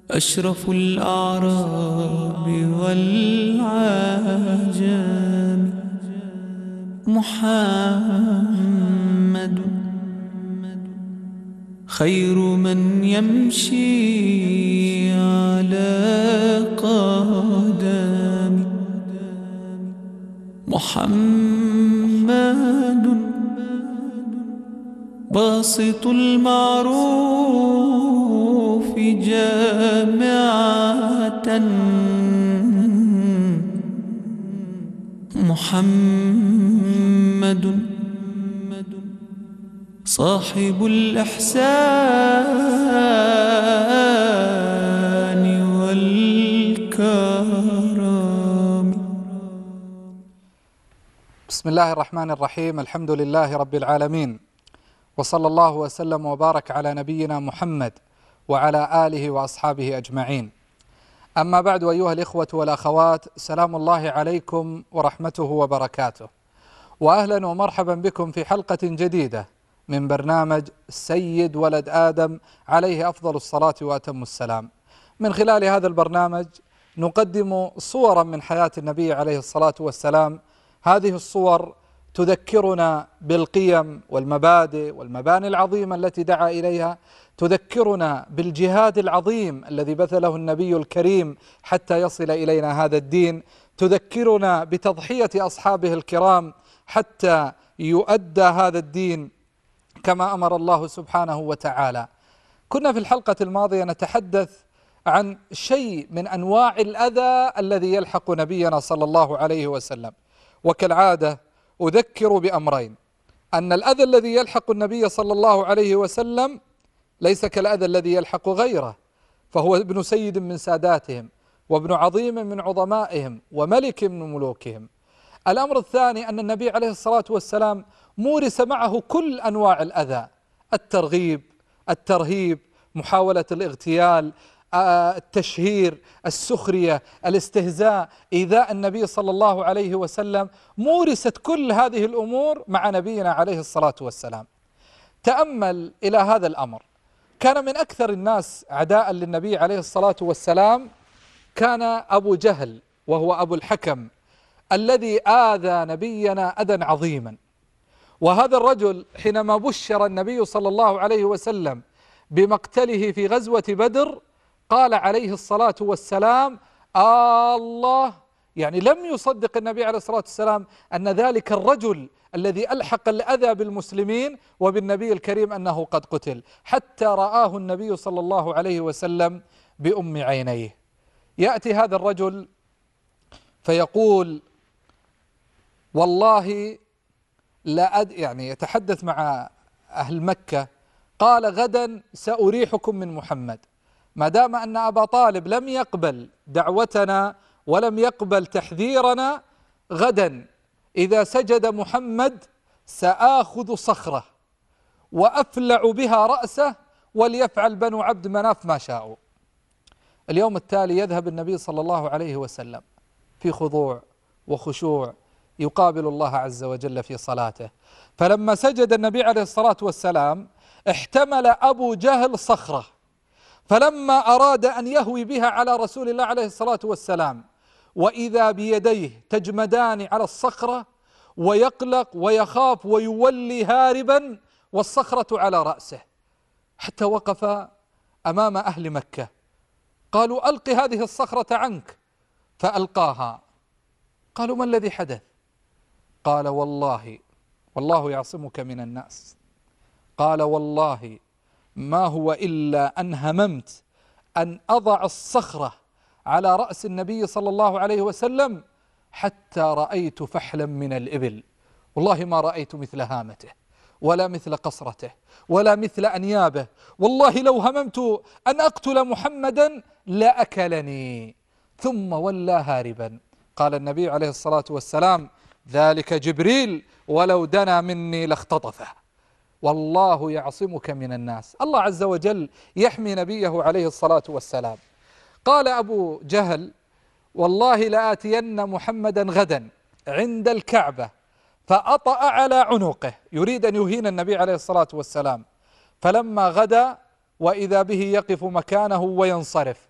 أشرف الأعراب والعجم محمد خير من يمشي على قدم محمد باسط المعروف جامعة محمد صاحب الإحسان والكرم. بسم الله الرحمن الرحيم. الحمد لله رب العالمين، وصلى الله وسلم وبارك على نبينا محمد وعلى آله وأصحابه أجمعين. أما بعد، أيها الإخوة والأخوات، سلام الله عليكم ورحمته وبركاته، وأهلا ومرحبا بكم في حلقة جديدة من برنامج سيد ولد آدم عليه أفضل الصلاة وأتم السلام. من خلال هذا البرنامج نقدم صورا من حياة النبي عليه الصلاة والسلام. هذه الصور تذكرنا بالقيم والمبادئ والمباني العظيمة التي دعا إليها، تذكرنا بالجهاد العظيم الذي بذله النبي الكريم حتى يصل إلينا هذا الدين، تذكرنا بتضحية أصحابه الكرام حتى يؤدى هذا الدين كما أمر الله سبحانه وتعالى. كنا في الحلقة الماضية نتحدث عن شيء من أنواع الأذى الذي يلحق نبينا صلى الله عليه وسلم، وكالعادة أذكر بأمرين: أن الأذى الذي يلحق النبي صلى الله عليه وسلم ليس كالأذى الذي يلحق غيره، فهو ابن سيد من ساداتهم، وابن عظيم من عظمائهم، وملك من ملوكهم. الأمر الثاني أن النبي عليه الصلاة والسلام مورس معه كل أنواع الأذى: الترغيب، الترهيب، محاولة الاغتيال، التشهير، السخرية، الاستهزاء، إيذاء النبي صلى الله عليه وسلم. مورست كل هذه الأمور مع نبينا عليه الصلاة والسلام. تأمل إلى هذا الأمر. كان من أكثر الناس عداء للنبي عليه الصلاة والسلام كان أبو جهل، وهو أبو الحكم الذي آذى نبينا أذى عظيما. وهذا الرجل حينما بشر النبي صلى الله عليه وسلم بمقتله في غزوة بدر قال عليه الصلاة والسلام: الله، يعني لم يصدق النبي عليه الصلاة والسلام أن ذلك الرجل الذي ألحق الأذى بالمسلمين وبالنبي الكريم أنه قد قتل، حتى رآه النبي صلى الله عليه وسلم بأم عينيه. يأتي هذا الرجل فيقول: والله لا يعني يتحدث مع أهل مكة، قال: غدا سأريحكم من محمد، ما دام أن أبا طالب لم يقبل دعوتنا ولم يقبل تحذيرنا، غدا إذا سجد محمد سآخذ صخرة وأفلع بها رأسه وليفعل بنو عبد مناف ما شاءوا. اليوم التالي يذهب النبي صلى الله عليه وسلم في خضوع وخشوع يقابل الله عز وجل في صلاته. فلما سجد النبي عليه الصلاة والسلام احتمل أبو جهل صخرة، فلما أراد أن يهوي بها على رسول الله عليه الصلاة والسلام وإذا بيديه تجمدان على الصخرة، ويقلق ويخاف ويولي هاربا والصخرة على رأسه، حتى وقف أمام أهل مكة. قالوا: ألق هذه الصخرة عنك، فألقاها. قالوا: ما الذي حدث؟ قال: والله يعصمك من الناس. قال: والله ما هو إلا أن هممت أن أضع الصخرة على رأس النبي صلى الله عليه وسلم حتى رأيت فحلا من الإبل، والله ما رأيت مثل هامته ولا مثل قصرته ولا مثل أنيابه، والله لو هممت أن أقتل محمدا لأكلني، ثم ولى هاربا. قال النبي عليه الصلاة والسلام: ذلك جبريل ولو دنا مني لاختطفه. والله يعصمك من الناس. الله عز وجل يحمي نبيه عليه الصلاة والسلام. قال أبو جهل: والله لآتين محمدا غدا عند الكعبة فأطأ على عنقه، يريد أن يهين النبي عليه الصلاة والسلام. فلما غدا وإذا به يقف مكانه وينصرف،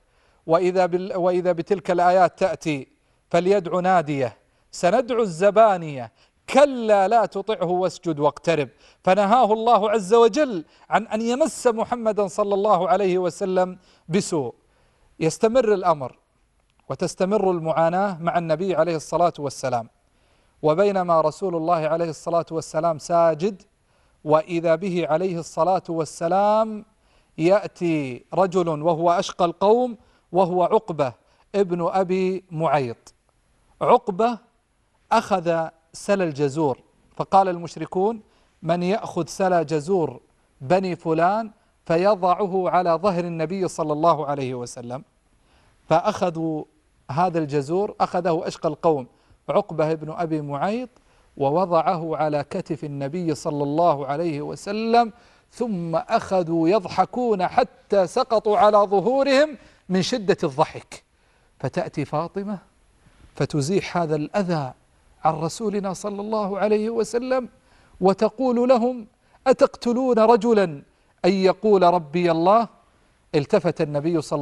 وإذا بتلك الآيات تأتي فليدع ناديه سندعو الزبانية كلا لا تطعه واسجد واقترب. فنهاه الله عز وجل عن أن يمس محمدا صلى الله عليه وسلم بسوء. يستمر الأمر وتستمر المعاناة مع النبي عليه الصلاة والسلام، وبينما رسول الله عليه الصلاة والسلام ساجد وإذا به عليه الصلاة والسلام يأتي رجل وهو أشقى القوم وهو عقبة ابن أبي معيط. عقبة أخذ سل الجزور، فقال المشركون: من يأخذ سل جزور بني فلان فيضعه على ظهر النبي صلى الله عليه وسلم. فأخذوا هذا الجزور، أخذه أشقى القوم عقبة ابن أبي معيط ووضعه على كتف النبي صلى الله عليه وسلم، ثم أخذوا يضحكون حتى سقطوا على ظهورهم من شدة الضحك. فتأتي فاطمة فتزيح هذا الأذى عن رسولنا صلى الله عليه وسلم وتقول لهم: أتقتلون رجلا أن يقول ربي الله؟ التفت النبي صلى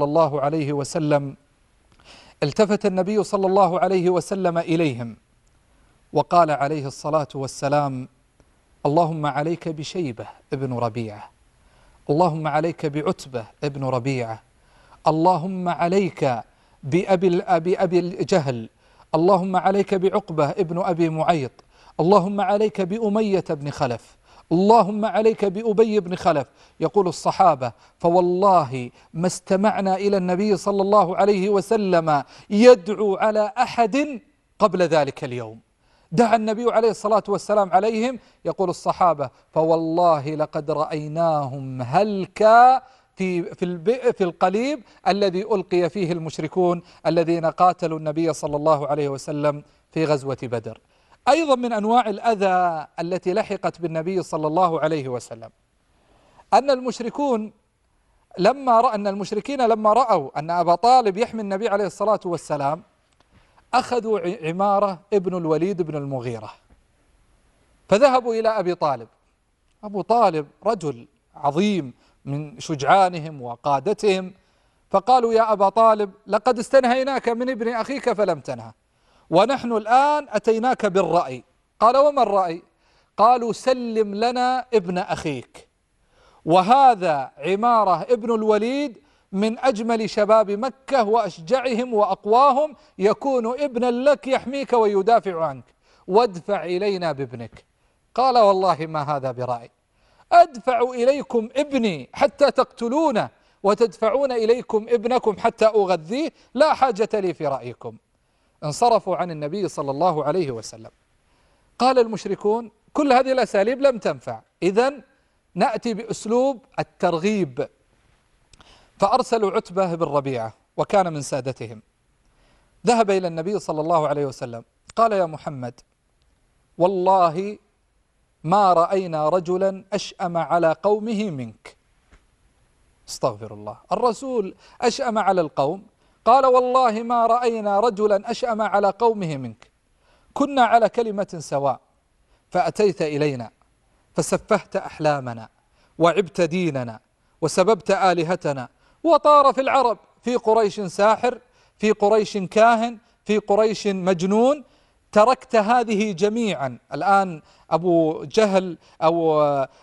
الله عليه وسلم إليهم وقال عليه الصلاة والسلام: اللهم عليك بشيبة ابن ربيعة، اللهم عليك بعتبة ابن ربيعة، اللهم عليك بأبي الجهل، اللهم عليك بعقبة ابن أبي معيط، اللهم عليك بأمية بن خلف، اللهم عليك بأبي بن خلف. يقول الصحابة: فوالله ما استمعنا إلى النبي صلى الله عليه وسلم يدعو على أحد قبل ذلك اليوم. دعا النبي عليه الصلاة والسلام عليهم. يقول الصحابة: فوالله لقد رأيناهم هلكا في القليب الذي ألقي فيه المشركون الذين قاتلوا النبي صلى الله عليه وسلم في غزوة بدر. أيضا من أنواع الأذى التي لحقت بالنبي صلى الله عليه وسلم أن المشركين لما رأوا أن أبا طالب يحمي النبي عليه الصلاة والسلام أخذوا عمارة ابن الوليد بن المغيرة فذهبوا إلى أبي طالب. أبو طالب رجل عظيم من شجعانهم وقادتهم، فقالوا: يا أبا طالب، لقد استنهيناك من ابن أخيك فلم تنهى، ونحن الآن أتيناك بالرأي. قال: وما الرأي؟ قالوا: سلم لنا ابن أخيك، وهذا عمارة ابن الوليد من أجمل شباب مكة وأشجعهم وأقواهم، يكون ابنا لك يحميك ويدافع عنك، وادفع إلينا بابنك. قال: والله ما هذا برأي، أدفع إليكم ابني حتى تقتلونه وتدفعون إليكم ابنكم حتى أغذيه؟ لا حاجة لي في رأيكم. انصرفوا عن النبي صلى الله عليه وسلم. قال المشركون: كل هذه الأساليب لم تنفع، إذن نأتي بأسلوب الترغيب. فأرسلوا عتبة بن ربيعة وكان من سادتهم، ذهب إلى النبي صلى الله عليه وسلم قال: يا محمد، والله ما رأينا رجلا أشأم على قومه منك. استغفر الله، الرسول أشأم على القوم؟ قال: والله ما رأينا رجلا أشأم على قومه منك، كنا على كلمة سواء فأتيت إلينا فسفهت أحلامنا وعبت ديننا وسببت آلهتنا، وطار في العرب: في قريش ساحر، في قريش كاهن، في قريش مجنون. تركت هذه جميعا. الآن أبو جهل أو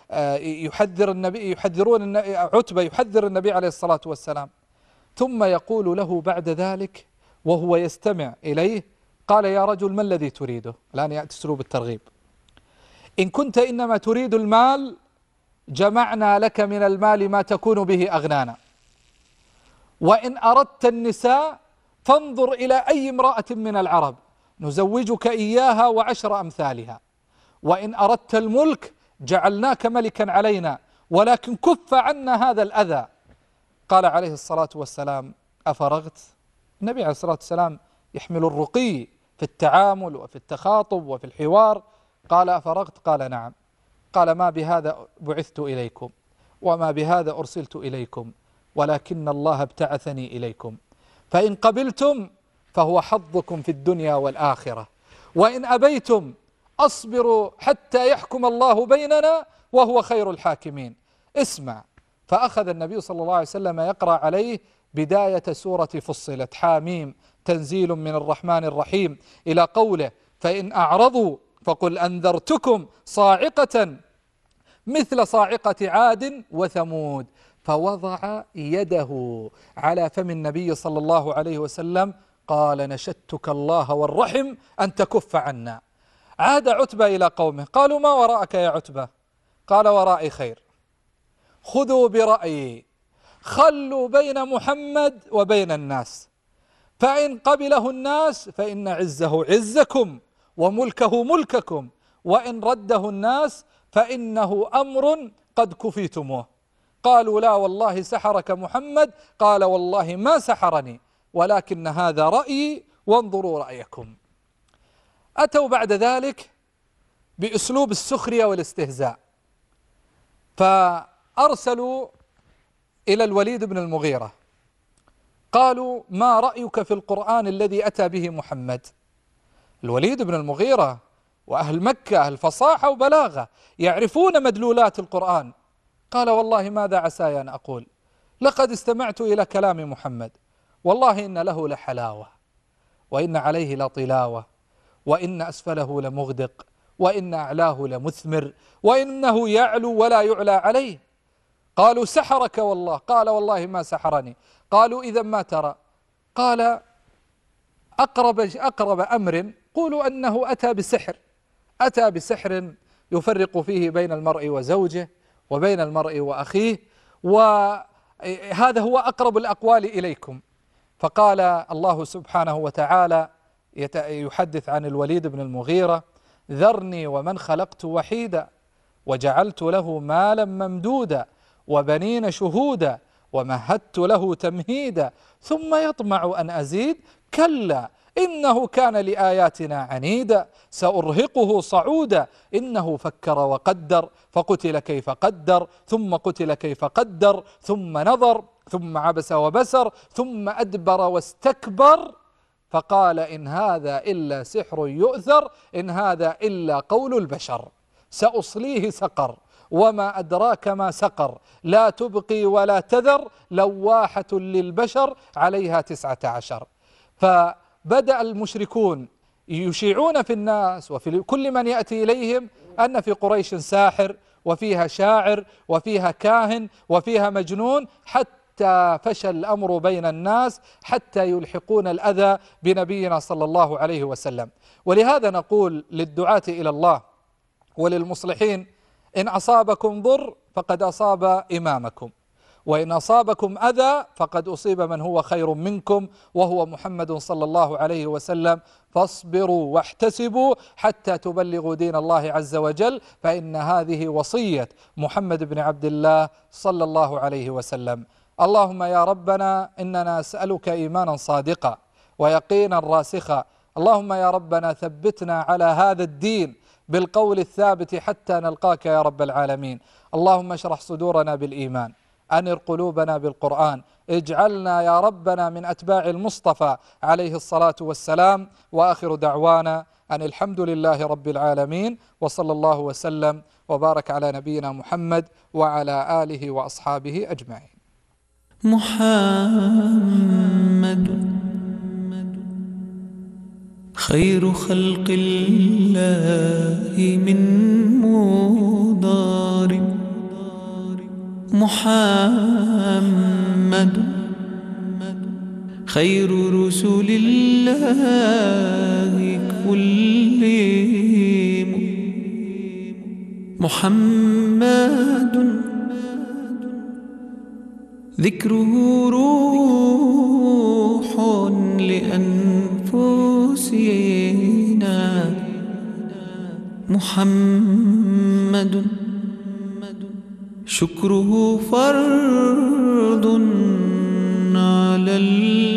عتبة يحذر النبي عليه الصلاة والسلام، ثم يقول له بعد ذلك وهو يستمع إليه: قال: يا رجل، ما الذي تريده؟ الآن يأتي أسلوب الترغيب. إن كنت إنما تريد المال جمعنا لك من المال ما تكون به أغنانا، وإن أردت النساء فانظر إلى أي امرأة من العرب نزوجك إياها وعشر أمثالها، وإن أردت الملك جعلناك ملكا علينا، ولكن كف عنا هذا الأذى. قال عليه الصلاة والسلام: أفرغت؟ النبي عليه الصلاة والسلام يحمل الرقي في التعامل وفي التخاطب وفي الحوار. قال: أفرغت؟ قال: نعم. قال: ما بهذا بعثت إليكم وما بهذا أرسلت إليكم، ولكن الله ابتعثني إليكم، فإن قبلتم فهو حظكم في الدنيا والآخرة، وإن أبيتم أصبروا حتى يحكم الله بيننا وهو خير الحاكمين. اسمع. فأخذ النبي صلى الله عليه وسلم يقرأ عليه بداية سورة فصلت حاميم تنزيل من الرحمن الرحيم إلى قوله فإن أعرضوا فقل أنذرتكم صاعقة مثل صاعقة عاد وثمود، فوضع يده على فم النبي صلى الله عليه وسلم قال نشدتك الله والرحم أن تكف عنا. عاد عتبة إلى قومه قالوا ما وراءك يا عتبة؟ قال ورائي خير، خذوا برأيي، خلوا بين محمد وبين الناس، فإن قبله الناس فإن عزه عزكم وملكه ملككم، وإن رده الناس فإنه أمر قد كفيتموه. قالوا لا والله سحرك محمد، قال والله ما سحرني ولكن هذا رأيي وانظروا رأيكم. أتوا بعد ذلك بأسلوب السخرية والاستهزاء، فأرسلوا إلى الوليد بن المغيرة قالوا ما رأيك في القرآن الذي أتى به محمد؟ الوليد بن المغيرة وأهل مكة أهل فصاحة وبلاغة يعرفون مدلولات القرآن. قال والله ماذا عساي أن أقول، لقد استمعت إلى كلام محمد، والله إن له لحلاوة، وإن عليه لطلاوة، وإن أسفله لمغدق، وإن أعلاه لمثمر، وإنه يعلو ولا يعلى عليه. قالوا سحرك والله، قال والله ما سحرني. قالوا إذا ما ترى؟ قال أقرب أمر قولوا أنه أتى بسحر يفرق فيه بين المرء وزوجه وبين المرء وأخيه، وهذا هو أقرب الأقوال إليكم. فقال الله سبحانه وتعالى يحدث عن الوليد بن المغيرة ذرني ومن خلقت وحيدا وجعلت له مالا ممدودا وبنين شهودا ومهدت له تمهيدا ثم يطمع أن أزيد كلا إنه كان لآياتنا عنيدا سأرهقه صعودا إنه فكر وقدر فقتل كيف قدر ثم قتل كيف قدر ثم نظر ثم عبس وبسر ثم أدبر واستكبر فقال إن هذا إلا سحر يؤثر إن هذا إلا قول البشر سأصليه سقر وما أدراك ما سقر لا تبقي ولا تذر لواحة للبشر عليها 19. فبدأ المشركون يشيعون في الناس وفي كل من يأتي إليهم أن في قريش ساحر وفيها شاعر وفيها كاهن وفيها مجنون، حتى فشى الأمر بين الناس حتى يلحقون الأذى بنبينا صلى الله عليه وسلم. ولهذا نقول للدعاة إلى الله وللمصلحين إن أصابكم ضر فقد أصاب إمامكم، وإن أصابكم أذى فقد أصيب من هو خير منكم وهو محمد صلى الله عليه وسلم، فاصبروا واحتسبوا حتى تبلغوا دين الله عز وجل، فإن هذه وصية محمد بن عبد الله صلى الله عليه وسلم. اللهم يا ربنا إننا نسألك إيمانا صادقا ويقينا راسخا، اللهم يا ربنا ثبتنا على هذا الدين بالقول الثابت حتى نلقاك يا رب العالمين. اللهم اشرح صدورنا بالإيمان، أنر قلوبنا بالقرآن، اجعلنا يا ربنا من أتباع المصطفى عليه الصلاة والسلام. وآخر دعوانا أن الحمد لله رب العالمين، وصلى الله وسلم وبارك على نبينا محمد وعلى آله وأصحابه أجمعين. محمد خير خلق الله من مضار، محمد خير رسل الله كلهم، محمد ذكره روح لأنفسنا، محمد شكره فرض على